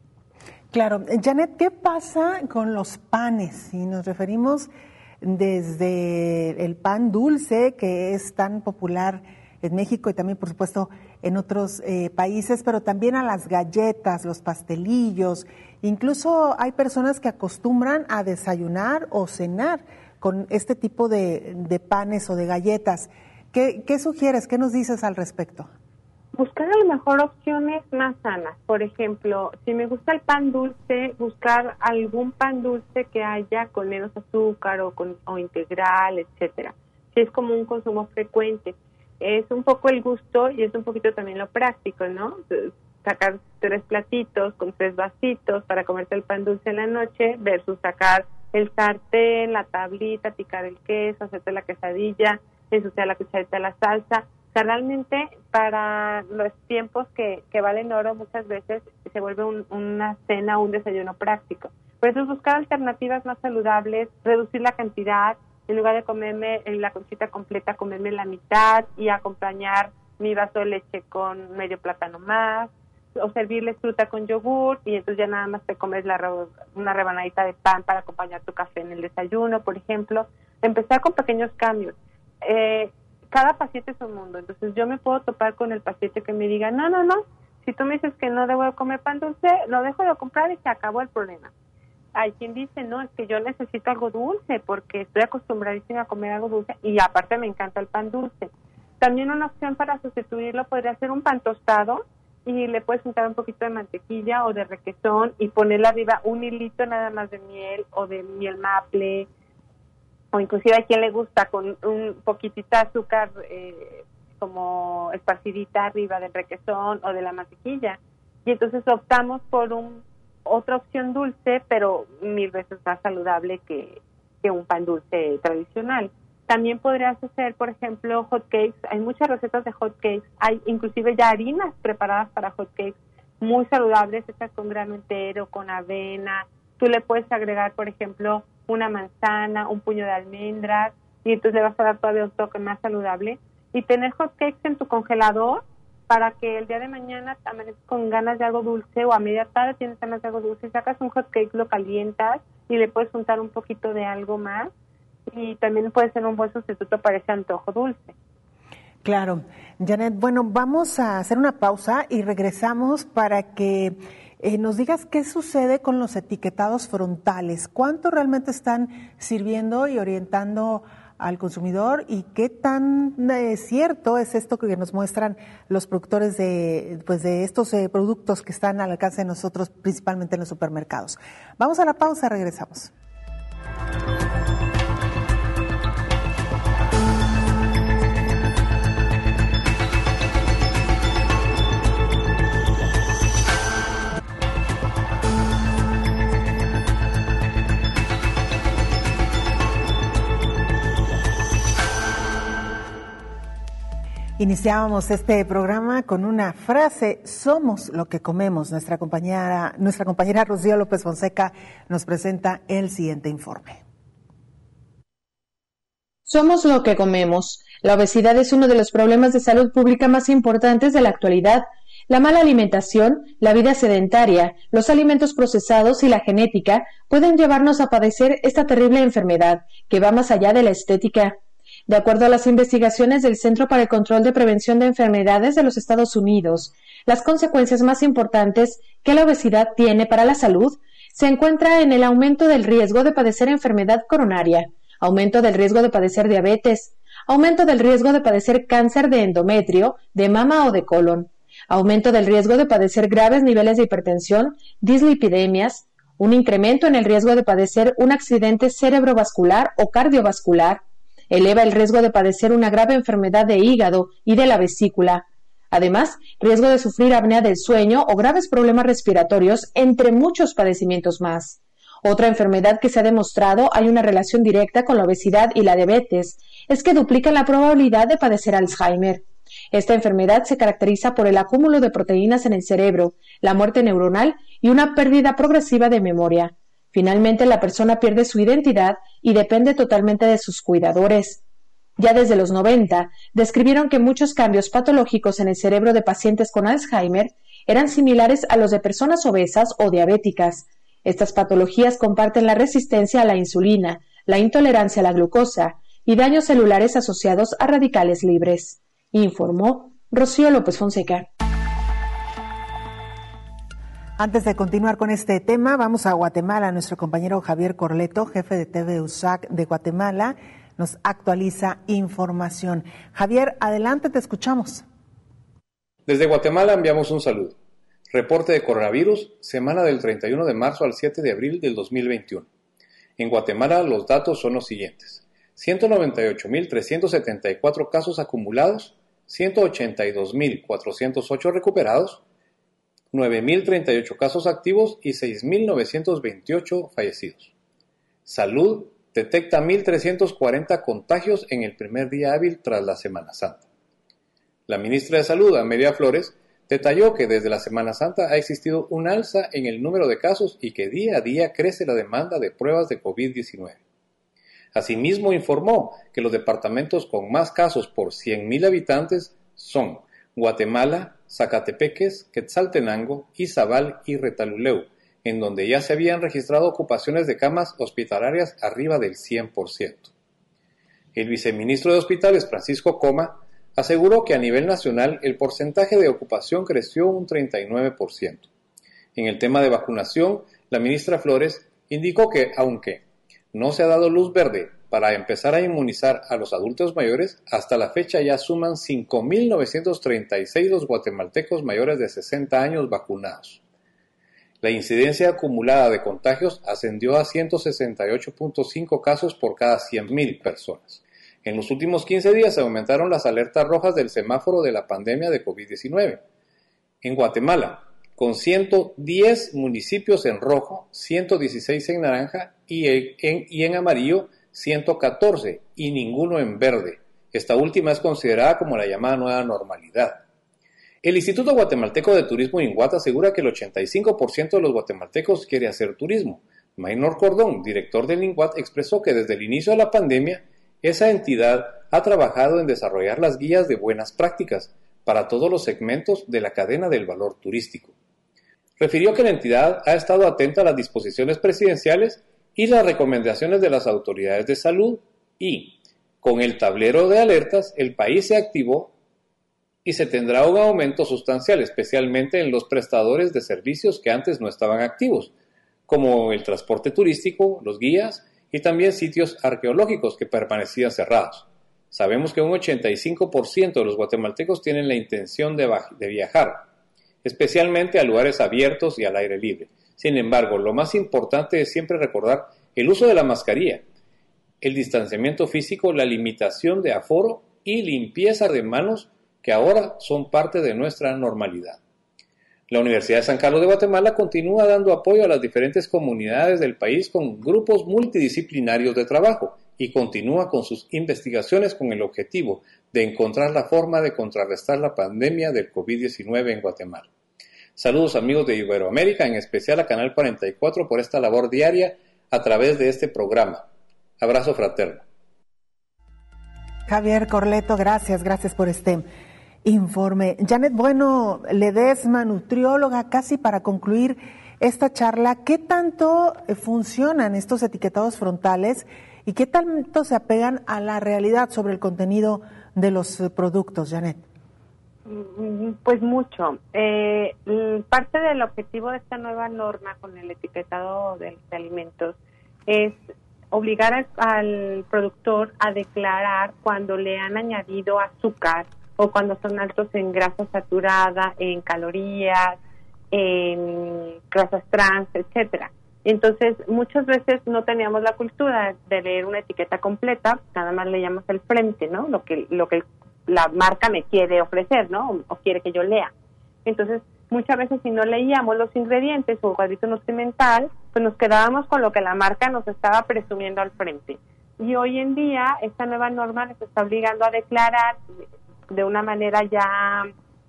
Claro. Janet, ¿qué pasa con los panes? Si nos referimos desde el pan dulce, que es tan popular en México y también, por supuesto, en otros países, pero también a las galletas, los pastelillos. Incluso hay personas que acostumbran a desayunar o cenar con este tipo de panes o de galletas. ¿Qué sugieres? ¿Qué nos dices al respecto? Buscar a lo mejor opciones más sanas. Por ejemplo, si me gusta el pan dulce, buscar algún pan dulce que haya con menos azúcar o integral, etcétera. Si es como un consumo frecuente. Es un poco el gusto y es un poquito también lo práctico, ¿no? Sacar 3 platitos con 3 vasitos para comerte el pan dulce en la noche versus sacar el sartén, la tablita, picar el queso, hacerte la quesadilla, ensuciar la cucharita de la salsa. O sea, realmente para los tiempos que valen oro muchas veces se vuelve una cena o un desayuno práctico. Por eso es buscar alternativas más saludables, reducir la cantidad. En lugar de comerme la conchita completa, comerme la mitad y acompañar mi vaso de leche con medio plátano más, o servirles fruta con yogur y entonces ya nada más te comes una rebanadita de pan para acompañar tu café en el desayuno, por ejemplo. Empezar con pequeños cambios. Cada paciente es un mundo, entonces yo me puedo topar con el paciente que me diga, no, si tú me dices que no debo de comer pan dulce, lo dejo de comprar y se acabó el problema. Hay quien dice, no, es que yo necesito algo dulce porque estoy acostumbradísima a comer algo dulce y aparte me encanta el pan dulce. También una opción para sustituirlo podría ser un pan tostado y le puedes untar un poquito de mantequilla o de requesón y ponerle arriba un hilito nada más de miel o de miel maple, o inclusive a quien le gusta con un poquitito de azúcar como esparcidita arriba del requesón o de la mantequilla. Y entonces optamos por otra opción dulce, pero 1000 veces más saludable que un pan dulce tradicional. También podrías hacer, por ejemplo, hot cakes. Hay muchas recetas de hot cakes. Hay inclusive ya harinas preparadas para hot cakes muy saludables, hechas con grano entero, con avena. Tú le puedes agregar, por ejemplo, una manzana, un puño de almendras, y entonces le vas a dar todavía un toque más saludable. Y tener hot cakes en tu congelador para que el día de mañana amanezcas con ganas de algo dulce, o a media tarde tienes ganas de algo dulce, sacas un hot cake, lo calientas y le puedes untar un poquito de algo más, y también puede ser un buen sustituto para ese antojo dulce. Claro. Janet, bueno, vamos a hacer una pausa y regresamos para que nos digas qué sucede con los etiquetados frontales, cuánto realmente están sirviendo y orientando al consumidor, y qué tan cierto es esto que nos muestran los productores de estos productos que están al alcance de nosotros, principalmente en los supermercados. Vamos a la pausa, regresamos. Iniciábamos este programa con una frase: somos lo que comemos. Nuestra compañera Rocío López Fonseca nos presenta el siguiente informe. Somos lo que comemos. La obesidad es uno de los problemas de salud pública más importantes de la actualidad. La mala alimentación, la vida sedentaria, los alimentos procesados y la genética pueden llevarnos a padecer esta terrible enfermedad, que va más allá de la estética. De acuerdo a las investigaciones del Centro para el Control de Prevención de Enfermedades de los Estados Unidos, las consecuencias más importantes que la obesidad tiene para la salud se encuentra en el aumento del riesgo de padecer enfermedad coronaria, aumento del riesgo de padecer diabetes, aumento del riesgo de padecer cáncer de endometrio, de mama o de colon, aumento del riesgo de padecer graves niveles de hipertensión, dislipidemias, un incremento en el riesgo de padecer un accidente cerebrovascular o cardiovascular, eleva el riesgo de padecer una grave enfermedad de hígado y de la vesícula. Además, riesgo de sufrir apnea del sueño o graves problemas respiratorios, entre muchos padecimientos más. Otra enfermedad que se ha demostrado hay una relación directa con la obesidad y la diabetes, es que duplica la probabilidad de padecer Alzheimer. Esta enfermedad se caracteriza por el acúmulo de proteínas en el cerebro, la muerte neuronal y una pérdida progresiva de memoria. Finalmente, la persona pierde su identidad y depende totalmente de sus cuidadores. Ya desde los 90, describieron que muchos cambios patológicos en el cerebro de pacientes con Alzheimer eran similares a los de personas obesas o diabéticas. Estas patologías comparten la resistencia a la insulina, la intolerancia a la glucosa y daños celulares asociados a radicales libres, informó Rocío López Fonseca. Antes de continuar con este tema, vamos a Guatemala. Nuestro compañero Javier Corleto, jefe de TV USAC de Guatemala, nos actualiza información. Javier, adelante, te escuchamos. Desde Guatemala enviamos un saludo. Reporte de coronavirus, semana del 31 de marzo al 7 de abril del 2021. En Guatemala los datos son los siguientes: 198.374 casos acumulados, 182.408 recuperados, 9.038 casos activos y 6.928 fallecidos. Salud detecta 1.340 contagios en el primer día hábil tras la Semana Santa. La ministra de Salud, Amelia Flores, detalló que desde la Semana Santa ha existido un alza en el número de casos y que día a día crece la demanda de pruebas de COVID-19. Asimismo, informó que los departamentos con más casos por 100.000 habitantes son Guatemala, Zacatepeques, Quetzaltenango, Izabal y Retaluleu, en donde ya se habían registrado ocupaciones de camas hospitalarias arriba del 100%. El viceministro de Hospitales, Francisco Coma, aseguró que a nivel nacional el porcentaje de ocupación creció un 39%. En el tema de vacunación, la ministra Flores indicó que, aunque no se ha dado luz verde para empezar a inmunizar a los adultos mayores, hasta la fecha ya suman 5.936 los guatemaltecos mayores de 60 años vacunados. La incidencia acumulada de contagios ascendió a 168.5 casos por cada 100.000 personas. En los últimos 15 días se aumentaron las alertas rojas del semáforo de la pandemia de COVID-19. En Guatemala, con 110 municipios en rojo, 116 en naranja y en amarillo, 114 y ninguno en verde. Esta última es considerada como la llamada nueva normalidad. El Instituto Guatemalteco de Turismo INGUAT asegura que el 85% de los guatemaltecos quiere hacer turismo. Maynor Cordón, director del INGUAT, expresó que desde el inicio de la pandemia, esa entidad ha trabajado en desarrollar las guías de buenas prácticas para todos los segmentos de la cadena del valor turístico. Refirió que la entidad ha estado atenta a las disposiciones presidenciales y las recomendaciones de las autoridades de salud y, con el tablero de alertas, el país se activó y se tendrá un aumento sustancial, especialmente en los prestadores de servicios que antes no estaban activos, como el transporte turístico, los guías y también sitios arqueológicos que permanecían cerrados. Sabemos que un 85% de los guatemaltecos tienen la intención de viajar, especialmente a lugares abiertos y al aire libre. Sin embargo, lo más importante es siempre recordar el uso de la mascarilla, el distanciamiento físico, la limitación de aforo y limpieza de manos que ahora son parte de nuestra normalidad. La Universidad de San Carlos de Guatemala continúa dando apoyo a las diferentes comunidades del país con grupos multidisciplinarios de trabajo y continúa con sus investigaciones con el objetivo de encontrar la forma de contrarrestar la pandemia del COVID-19 en Guatemala. Saludos amigos de Iberoamérica, en especial a Canal 44 por esta labor diaria a través de este programa. Abrazo fraterno. Javier Corleto, gracias por este informe. Janet Bueno Ledesma, nutrióloga, casi para concluir esta charla, ¿qué tanto funcionan estos etiquetados frontales y qué tanto se apegan a la realidad sobre el contenido de los productos, Janet? Pues mucho. Parte del objetivo de esta nueva norma con el etiquetado de alimentos es obligar al productor a declarar cuando le han añadido azúcar o cuando son altos en grasa saturada, en calorías, en grasas trans, etcétera. Entonces, muchas veces no teníamos la cultura de leer una etiqueta completa, nada más leíamos el frente, ¿no? Lo que la marca me quiere ofrecer, ¿no? O quiere que yo lea. Entonces, muchas veces si no leíamos los ingredientes o el cuadrito nutrimental, pues nos quedábamos con lo que la marca nos estaba presumiendo al frente. Y hoy en día, esta nueva norma nos está obligando a declarar de una manera ya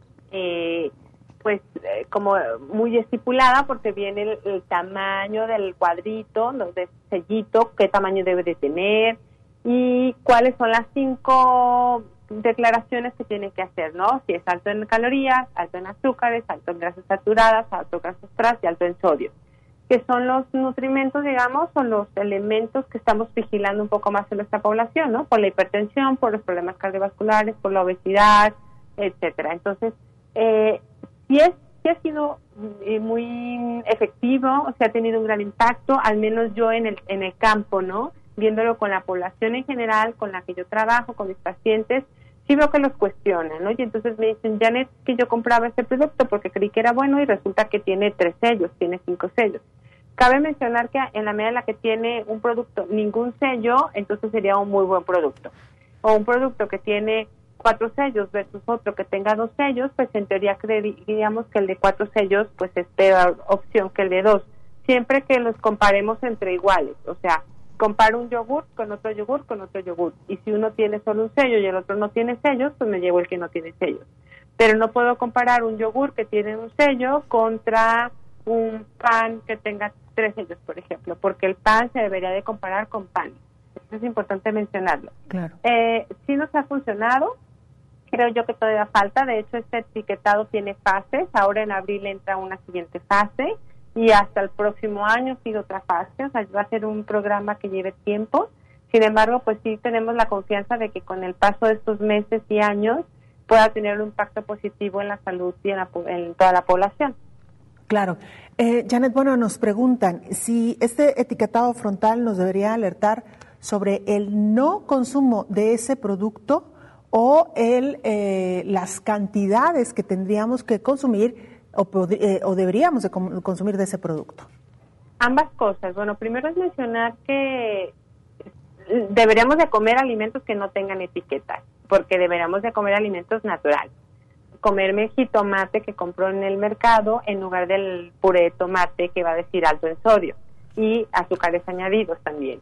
como muy estipulada, porque viene el tamaño del cuadrito, del sellito, qué tamaño debe de tener y cuáles son las 5 declaraciones que tiene que hacer, ¿no? Si es alto en calorías, alto en azúcares, alto en grasas saturadas, alto en grasas trans y alto en sodio, que son los nutrimentos, digamos, son los elementos que estamos vigilando un poco más en nuestra población, ¿no? Por la hipertensión, por los problemas cardiovasculares, por la obesidad, etcétera. Entonces, sí ha sido muy efectivo, o sea, ha tenido un gran impacto, al menos yo en el campo, ¿no? Viéndolo con la población en general, con la que yo trabajo, con mis pacientes, sí veo que los cuestionan, ¿no? Y entonces me dicen, Janet, que yo compraba este producto porque creí que era bueno y resulta que tiene 3 sellos, tiene 5 sellos. Cabe mencionar que en la medida en la que tiene un producto ningún sello, entonces sería un muy buen producto. O un producto que tiene 4 sellos versus otro que tenga 2 sellos, pues en teoría creeríamos que el de 4 sellos pues es peor opción que el de 2, siempre que los comparemos entre iguales, o sea, comparo un yogur con otro yogur con otro yogur, y si uno tiene solo un sello y el otro no tiene sellos, pues me llevo el que no tiene sellos. Pero no puedo comparar un yogur que tiene un sello contra un pan que tenga 3 sellos, por ejemplo, porque el pan se debería de comparar con pan. Eso es importante mencionarlo. Claro. Sí nos ha funcionado, creo yo que todavía falta, de hecho este etiquetado tiene fases, ahora en abril entra una siguiente fase, y hasta el próximo año sigue otra fase, o sea, va a ser un programa que lleve tiempo. Sin embargo, pues sí tenemos la confianza de que con el paso de estos meses y años pueda tener un impacto positivo en la salud y en toda la población. Claro. Janet, bueno, nos preguntan si este etiquetado frontal nos debería alertar sobre el no consumo de ese producto o las cantidades que tendríamos que consumir o deberíamos de consumir de ese producto. Ambas cosas. Bueno, primero es mencionar que deberíamos de comer alimentos que no tengan etiquetas, porque deberíamos de comer alimentos naturales. Comerme jitomate que compró en el mercado en lugar del puré de tomate que va a decir alto en sodio y azúcares añadidos también.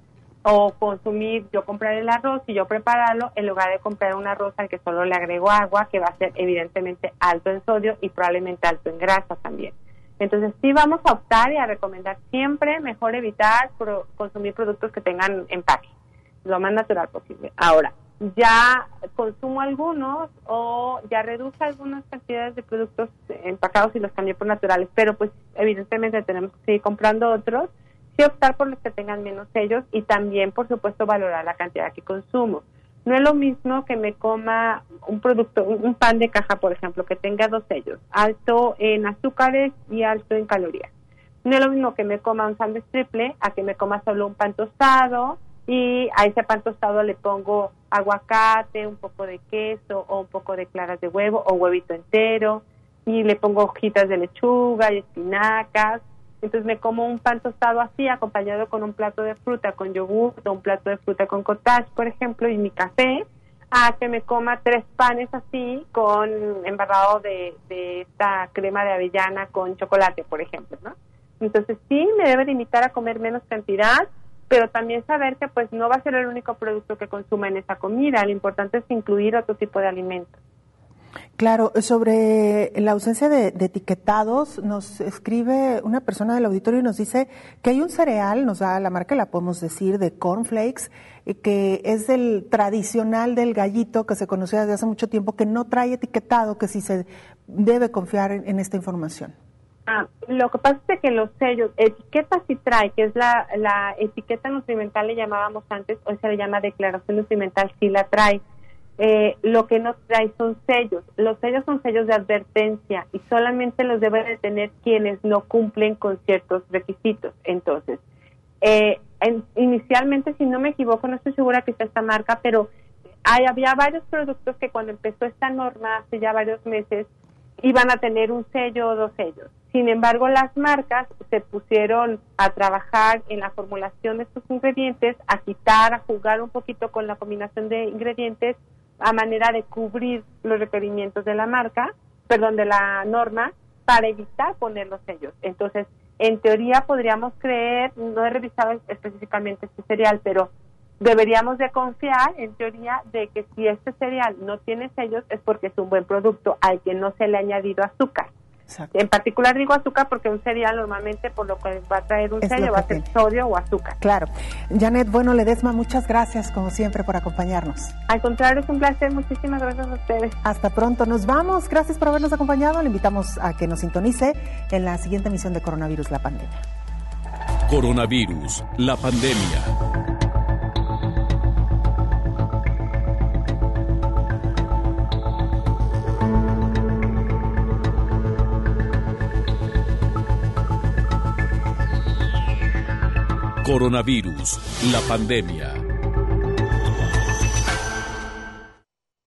o consumir, yo comprar el arroz y yo prepararlo en lugar de comprar un arroz al que solo le agrego agua, que va a ser evidentemente alto en sodio y probablemente alto en grasa también. Entonces sí vamos a optar y a recomendar siempre mejor evitar consumir productos que tengan empaque, lo más natural posible. Ahora, ya consumo algunos o ya reduzco algunas cantidades de productos empacados y los cambié por naturales, pero pues evidentemente tenemos que seguir comprando otros. Sí optar por los que tengan menos sellos y también, por supuesto, valorar la cantidad que consumo. No es lo mismo que me coma un producto, un pan de caja, por ejemplo, que tenga 2 sellos, alto en azúcares y alto en calorías. No es lo mismo que me coma un sándwich triple a que me coma solo un pan tostado y a ese pan tostado le pongo aguacate, un poco de queso o un poco de claras de huevo o huevito entero y le pongo hojitas de lechuga y espinacas. Entonces me como un pan tostado así, acompañado con un plato de fruta con yogur, o un plato de fruta con cottage, por ejemplo, y mi café, a que me coma 3 panes así, con embarrado de esta crema de avellana con chocolate, por ejemplo, ¿no? Entonces sí, me debe limitar a comer menos cantidad, pero también saber que pues no va a ser el único producto que consuma en esa comida. Lo importante es incluir otro tipo de alimentos. Claro, sobre la ausencia de etiquetados, nos escribe una persona del auditorio y nos dice que hay un cereal, nos da la marca, la podemos decir, de cornflakes, que es el tradicional del gallito que se conoce desde hace mucho tiempo, que no trae etiquetado, que sí se debe confiar en esta información. Lo que pasa es que los sellos, etiqueta sí trae, que es la etiqueta nutrimental, le llamábamos antes, hoy se le llama declaración nutrimental, sí la trae. Lo que no trae son sellos. Los sellos son sellos de advertencia y solamente los deben de tener quienes no cumplen con ciertos requisitos. Entonces, inicialmente, si no me equivoco, no estoy segura que sea esta marca, pero había varios productos que cuando empezó esta norma hace ya varios meses iban a tener un sello o 2 sellos. Sin embargo, las marcas se pusieron a trabajar en la formulación de estos ingredientes, a quitar, a jugar un poquito con la combinación de ingredientes a manera de cubrir los requerimientos de la de la norma, para evitar poner los sellos. Entonces, en teoría podríamos creer, no he revisado específicamente este cereal, pero deberíamos de confiar, en teoría, de que si este cereal no tiene sellos es porque es un buen producto al que no se le ha añadido azúcar. Exacto. En particular digo azúcar porque un cereal normalmente por lo que va a traer un sello va a ser sodio o azúcar. Claro. Janet, bueno, Ledesma, muchas gracias como siempre por acompañarnos. Al contrario, es un placer. Muchísimas gracias a ustedes. Hasta pronto. Nos vamos. Gracias por habernos acompañado. Le invitamos a que nos sintonice en la siguiente emisión de Coronavirus, la pandemia. Coronavirus, la pandemia. Coronavirus, la pandemia.